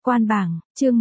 Quan bảng, chương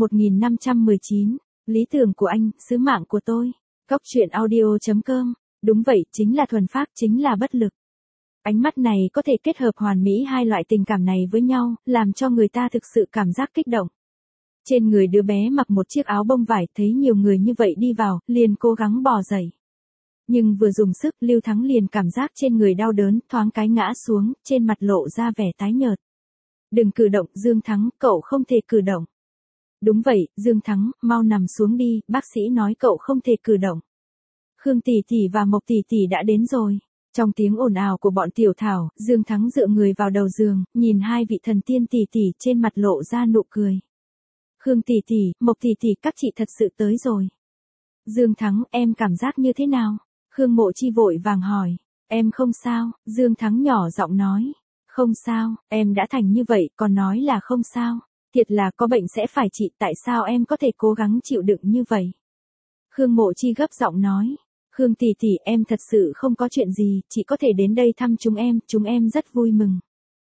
1519, lý tưởng của anh, sứ mạng của tôi. Góc truyện audio.com, đúng vậy, chính là thuần phác, chính là bất lực. Ánh mắt này có thể kết hợp hoàn mỹ hai loại tình cảm này với nhau, làm cho người ta thực sự cảm giác kích động. Trên người đứa bé mặc một chiếc áo bông vải, thấy nhiều người như vậy đi vào, liền cố gắng bò dậy. Nhưng vừa dùng sức, Lưu Thắng liền cảm giác trên người đau đớn, thoáng cái ngã xuống, trên mặt lộ ra vẻ tái nhợt. Đừng cử động, Dương Thắng, cậu không thể cử động. Đúng vậy, Dương Thắng, mau nằm xuống đi, bác sĩ nói cậu không thể cử động. Khương tỷ tỷ và Mộc tỷ tỷ đã đến rồi. Trong tiếng ồn ào của bọn tiểu thảo, Dương Thắng dựa người vào đầu giường, nhìn hai vị thần tiên tỷ tỷ trên mặt lộ ra nụ cười. Khương tỷ tỷ, Mộc tỷ tỷ, các chị thật sự tới rồi. Dương Thắng, em cảm giác như thế nào? Khương Mộ Chi vội vàng hỏi. Em không sao, Dương Thắng nhỏ giọng nói. Không sao, em đã thành như vậy, còn nói là không sao. Thiệt là có bệnh sẽ phải trị, tại sao em có thể cố gắng chịu đựng như vậy? Khương Mộ Chi gấp giọng nói. Khương tỷ tỷ, em thật sự không có chuyện gì, chỉ có thể đến đây thăm chúng em rất vui mừng.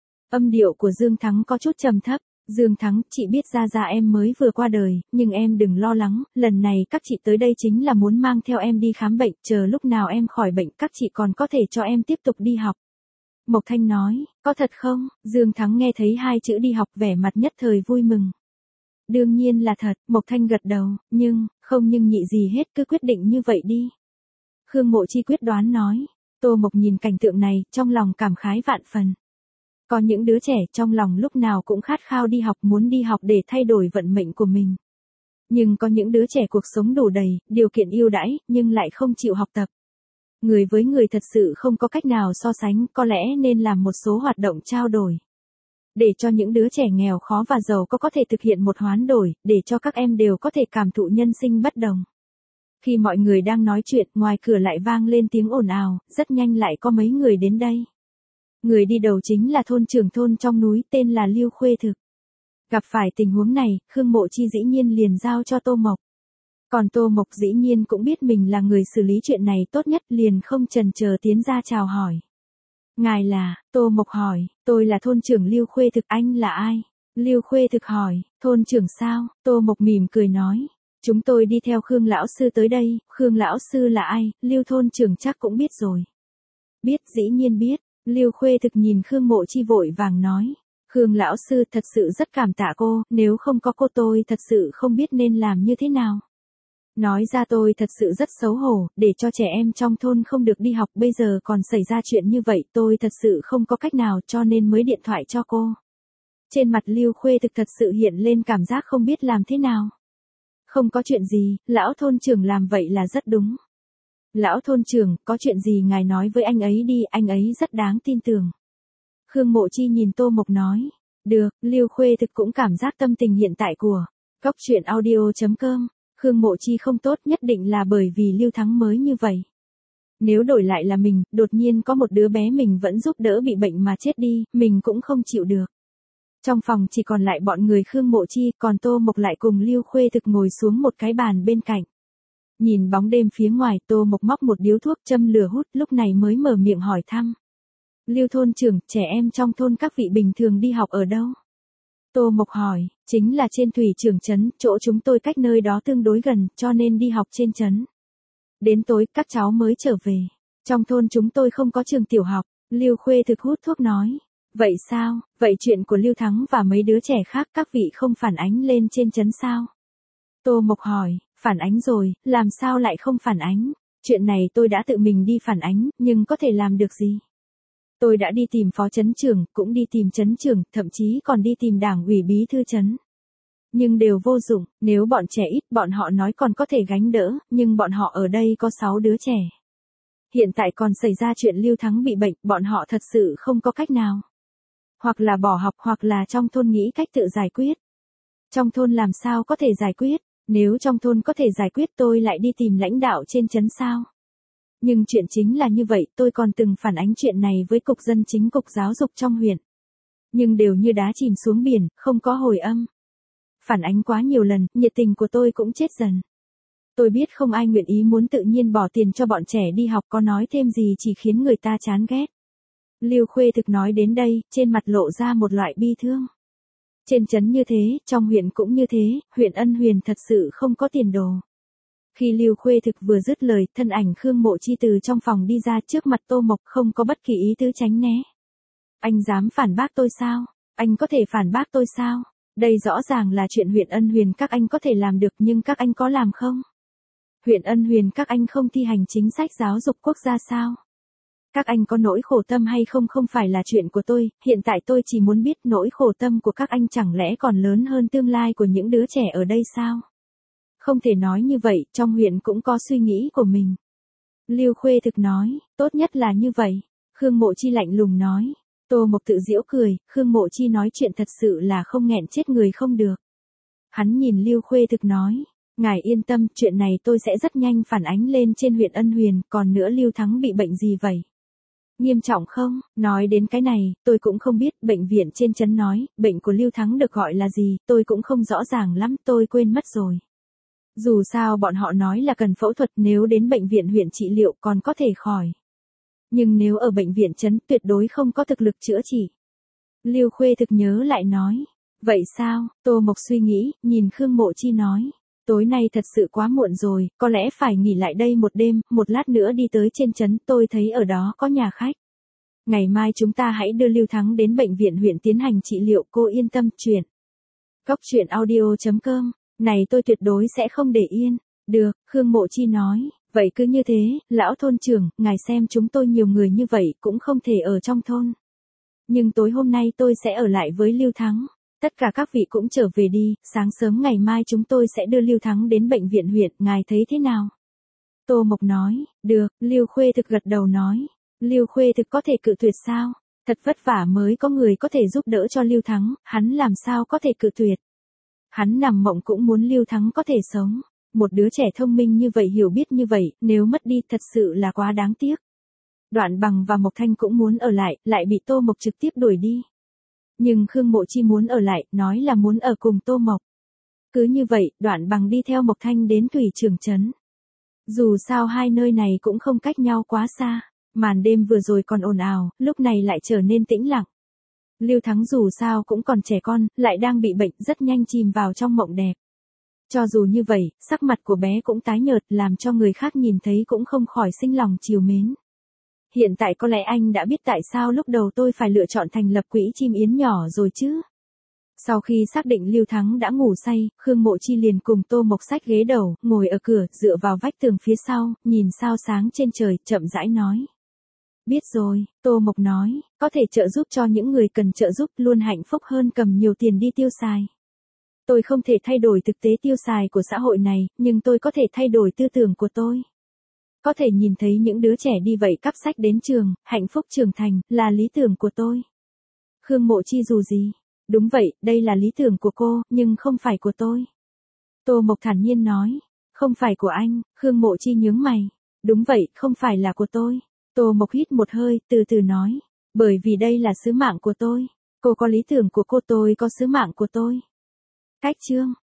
Âm điệu của Dương Thắng có chút trầm thấp. Dương Thắng, chị biết ra em mới vừa qua đời, nhưng em đừng lo lắng, lần này các chị tới đây chính là muốn mang theo em đi khám bệnh, chờ lúc nào em khỏi bệnh các chị còn có thể cho em tiếp tục đi học. Mộc Thanh nói, có thật không? Dương Thắng nghe thấy hai chữ đi học vẻ mặt nhất thời vui mừng. Đương nhiên là thật, Mộc Thanh gật đầu, nhưng nhị gì hết, cứ quyết định như vậy đi. Khương Mộ Chi quyết đoán nói. Tô Mộc nhìn cảnh tượng này, trong lòng cảm khái vạn phần. Có những đứa trẻ trong lòng lúc nào cũng khát khao đi học, muốn đi học để thay đổi vận mệnh của mình. Nhưng có những đứa trẻ cuộc sống đủ đầy, điều kiện ưu đãi, nhưng lại không chịu học tập. Người với người thật sự không có cách nào so sánh, có lẽ nên làm một số hoạt động trao đổi. Để cho những đứa trẻ nghèo khó và giàu có thể thực hiện một hoán đổi, để cho các em đều có thể cảm thụ nhân sinh bất đồng. Khi mọi người đang nói chuyện, ngoài cửa lại vang lên tiếng ồn ào, rất nhanh lại có mấy người đến đây. Người đi đầu chính là thôn trưởng thôn trong núi, tên là Lưu Khuê Thực. Gặp phải tình huống này, Khương Mộ Chi dĩ nhiên liền giao cho Tô Mộc. Còn Tô Mộc dĩ nhiên cũng biết mình là người xử lý chuyện này tốt nhất, liền không chần chờ tiến ra chào hỏi. Ngài là? Tô Mộc hỏi. Tôi là thôn trưởng Lưu Khuê Thực, anh là ai? Lưu Khuê Thực hỏi. Thôn trưởng sao? Tô Mộc mỉm cười nói. Chúng tôi đi theo Khương lão sư tới đây. Khương lão sư là ai? Lưu thôn trưởng chắc cũng biết rồi. Biết, dĩ nhiên biết. Lưu Khuê Thực nhìn Khương Mộ Chi vội vàng nói. Khương lão sư, thật sự rất cảm tạ cô, nếu không có cô tôi thật sự không biết nên làm như thế nào. Nói ra tôi thật sự rất xấu hổ, để cho trẻ em trong thôn không được đi học, bây giờ còn xảy ra chuyện như vậy, tôi thật sự không có cách nào, cho nên mới điện thoại cho cô. Trên mặt Lưu Khuê Thực thật sự hiện lên cảm giác không biết làm thế nào. Không có chuyện gì, lão thôn trưởng làm vậy là rất đúng. Lão thôn trưởng, có chuyện gì ngài nói với anh ấy đi, anh ấy rất đáng tin tưởng. Khương Mộ Chi nhìn Tô Mộc nói. Được, Lưu Khuê Thực cũng cảm giác tâm tình hiện tại của góc truyện audio.com. Khương Mộ Chi không tốt, nhất định là bởi vì Lưu Thắng mới như vậy. Nếu đổi lại là mình, đột nhiên có một đứa bé mình vẫn giúp đỡ bị bệnh mà chết đi, mình cũng không chịu được. Trong phòng chỉ còn lại bọn người Khương Mộ Chi, còn Tô Mộc lại cùng Lưu Khuê Thực ngồi xuống một cái bàn bên cạnh. Nhìn bóng đêm phía ngoài, Tô Mộc móc một điếu thuốc châm lửa hút, lúc này mới mở miệng hỏi thăm. Lưu thôn trưởng, trẻ em trong thôn các vị bình thường đi học ở đâu? Tô Mộc hỏi, chính là trên Thủy Trưởng trấn, chỗ chúng tôi cách nơi đó tương đối gần, cho nên đi học trên trấn. Đến tối, các cháu mới trở về. Trong thôn chúng tôi không có trường tiểu học. Lưu Khuê Thực hút thuốc nói. Vậy sao, vậy chuyện của Lưu Thắng và mấy đứa trẻ khác các vị không phản ánh lên trên trấn sao? Tô Mộc hỏi, phản ánh rồi, làm sao lại không phản ánh? Chuyện này tôi đã tự mình đi phản ánh, nhưng có thể làm được gì? Tôi đã đi tìm phó trấn trưởng, cũng đi tìm trấn trưởng, thậm chí còn đi tìm đảng ủy bí thư trấn. Nhưng đều vô dụng, nếu bọn trẻ ít, bọn họ nói còn có thể gánh đỡ, nhưng bọn họ ở đây có 6 đứa trẻ. Hiện tại còn xảy ra chuyện Lưu Thắng bị bệnh, bọn họ thật sự không có cách nào. Hoặc là bỏ học, hoặc là trong thôn nghĩ cách tự giải quyết. Trong thôn làm sao có thể giải quyết, nếu trong thôn có thể giải quyết tôi lại đi tìm lãnh đạo trên trấn sao? Nhưng chuyện chính là như vậy, tôi còn từng phản ánh chuyện này với cục dân chính, cục giáo dục trong huyện. Nhưng đều như đá chìm xuống biển, không có hồi âm. Phản ánh quá nhiều lần, nhiệt tình của tôi cũng chết dần. Tôi biết không ai nguyện ý muốn tự nhiên bỏ tiền cho bọn trẻ đi học, có nói thêm gì chỉ khiến người ta chán ghét. Lưu Khuê Thực nói đến đây, trên mặt lộ ra một loại bi thương. Trên trấn như thế, trong huyện cũng như thế, huyện Ân Huyền thật sự không có tiền đồ. Khi Lưu Khuê Thực vừa dứt lời, thân ảnh Khương Mộ Chi từ trong phòng đi ra trước mặt Tô Mộc, không có bất kỳ ý tứ tránh né. Anh dám phản bác tôi sao? Anh có thể phản bác tôi sao? Đây rõ ràng là chuyện huyện Ân Huyền các anh có thể làm được, nhưng các anh có làm không? Huyện Ân Huyền các anh không thi hành chính sách giáo dục quốc gia sao? Các anh có nỗi khổ tâm hay không không phải là chuyện của tôi, hiện tại tôi chỉ muốn biết nỗi khổ tâm của các anh chẳng lẽ còn lớn hơn tương lai của những đứa trẻ ở đây sao? Không thể nói như vậy, trong huyện cũng có suy nghĩ của mình. Lưu Khuê Thực nói, tốt nhất là như vậy. Khương Mộ Chi lạnh lùng nói. Tô Mộc tự giễu cười, Khương Mộ Chi nói chuyện thật sự là không nghẹn chết người không được. Hắn nhìn Lưu Khuê Thực nói, ngài yên tâm, chuyện này tôi sẽ rất nhanh phản ánh lên trên huyện Ân Huyền, còn nữa Lưu Thắng bị bệnh gì vậy? Nghiêm trọng không? Nói đến cái này, tôi cũng không biết, bệnh viện trên trấn nói, bệnh của Lưu Thắng được gọi là gì, tôi cũng không rõ ràng lắm, tôi quên mất rồi. Dù sao bọn họ nói là cần phẫu thuật, nếu đến bệnh viện huyện trị liệu còn có thể khỏi. Nhưng nếu ở bệnh viện trấn tuyệt đối không có thực lực chữa trị. Lưu Khuê Thực nhớ lại nói. Vậy sao? Tô Mộc suy nghĩ, nhìn Khương Mộ Chi nói. Tối nay thật sự quá muộn rồi, có lẽ phải nghỉ lại đây một đêm, một lát nữa đi tới trên trấn, tôi thấy ở đó có nhà khách. Ngày mai chúng ta hãy đưa Lưu Thắng đến bệnh viện huyện tiến hành trị liệu, cô yên tâm. Chuyện Cốc truyện audio.com. Này tôi tuyệt đối sẽ không để yên. Được, Khương Mộ Chi nói. Vậy cứ như thế, lão thôn trưởng, ngài xem chúng tôi nhiều người như vậy cũng không thể ở trong thôn. Nhưng tối hôm nay tôi sẽ ở lại với Lưu Thắng. Tất cả các vị cũng trở về đi, sáng sớm ngày mai chúng tôi sẽ đưa Lưu Thắng đến bệnh viện huyện, ngài thấy thế nào? Tô Mộc nói, được, Lưu Khuê Thực gật đầu nói. Lưu Khuê Thực có thể cự tuyệt sao? Thật vất vả mới có người có thể giúp đỡ cho Lưu Thắng, hắn làm sao có thể cự tuyệt? Hắn nằm mộng cũng muốn Lưu Thắng có thể sống. Một đứa trẻ thông minh như vậy, hiểu biết như vậy, nếu mất đi thật sự là quá đáng tiếc. Đoạn Bằng và Mộc Thanh cũng muốn ở lại bị Tô Mộc trực tiếp đuổi đi. Nhưng Khương Mộ Chi muốn ở lại, nói là muốn ở cùng Tô Mộc. Cứ như vậy, Đoạn Bằng đi theo Mộc Thanh đến Thủy Trường trấn. Dù sao hai nơi này cũng không cách nhau quá xa, màn đêm vừa rồi còn ồn ào, lúc này lại trở nên tĩnh lặng. Lưu Thắng dù sao cũng còn trẻ con, lại đang bị bệnh, rất nhanh chìm vào trong mộng đẹp. Cho dù như vậy, sắc mặt của bé cũng tái nhợt, làm cho người khác nhìn thấy cũng không khỏi sinh lòng trìu mến. Hiện tại có lẽ anh đã biết tại sao lúc đầu tôi phải lựa chọn thành lập quỹ chim yến nhỏ rồi chứ. Sau khi xác định Lưu Thắng đã ngủ say, Khương Mộ Chi liền cùng Tô Mộc xách ghế đầu, ngồi ở cửa, dựa vào vách tường phía sau, nhìn sao sáng trên trời, chậm rãi nói. Biết rồi, Tô Mộc nói, có thể trợ giúp cho những người cần trợ giúp, luôn hạnh phúc hơn cầm nhiều tiền đi tiêu xài. Tôi không thể thay đổi thực tế tiêu xài của xã hội này, nhưng tôi có thể thay đổi tư tưởng của tôi. Có thể nhìn thấy những đứa trẻ đi vậy cắp sách đến trường, hạnh phúc trưởng thành, là lý tưởng của tôi. Khương Mộ Chi dù gì? Đúng vậy, đây là lý tưởng của cô, nhưng không phải của tôi. Tô Mộc thản nhiên nói. Không phải của anh, Khương Mộ Chi nhướng mày. Đúng vậy, không phải là của tôi. Tô Mộc hít một hơi, từ từ nói. Bởi vì đây là sứ mạng của tôi. Cô có lý tưởng của cô, tôi có sứ mạng của tôi. Cách chương